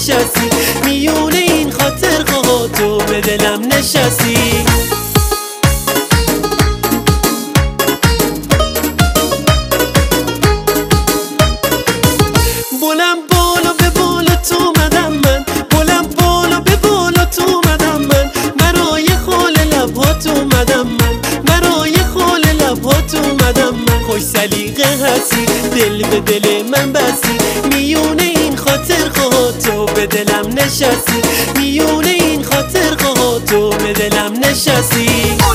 نشستی، میونه این خاطر تو به دلم نشستی. بلند بالا به بالا تو اومدم من، بلند بالا به بالا تو اومدم من، برای خال لبات اومدم من، برای خال لبات اومدم من. خوش سلیقه هستی، دل به دل من بستی، میونه این خاطر تو به دلم نشستی، میونه این خاطر تو به دلم نشستی.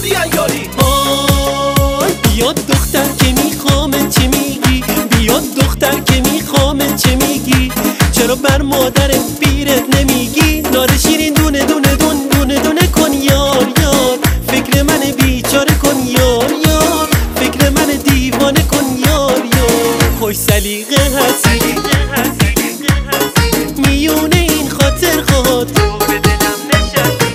آی بیاد دختر که میخوامه چه میگی، بیاد دختر که میخوامه چه میگی، چرا بر مادر پیرت نمیگی، نار شیرین دونه دونه دون دونه دونه کن یار یار، فکر من بیچاره کن یار یار، فکر من دیوانه کن یار یار. خوش سلیقه هستی، میونه این خاطر تو به دلم نشستی.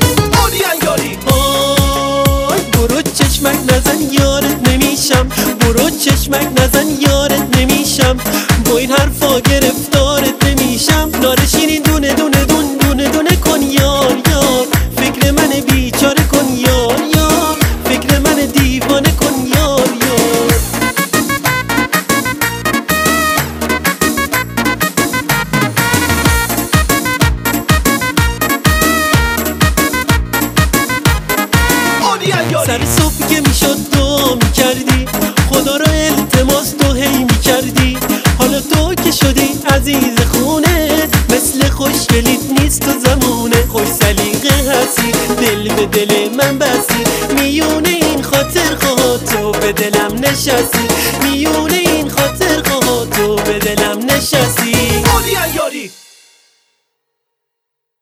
آی برو چشمک نزن یارت نمیشم، برو چشمک نزن یارت نمیشم، با این حرفا گرفتارت نمیشم، نار شیرین دونه دونه دون دونه دونه کن یار یار، فکر من بیچاره کن یار یار، فکر من دیوانه کن یار یار. سر صبح که میشد دعا میکردی، خدا را التماس تو هی میکردی، حالا تو که شدی عزیز خونه، مثل خوشگلیت نیست تو زمونه. خوش سلیقه هستی، دل به دل من بستی، میونه این خاطر تو به دلم نشستی، میونه این خاطر تو به دلم نشستی.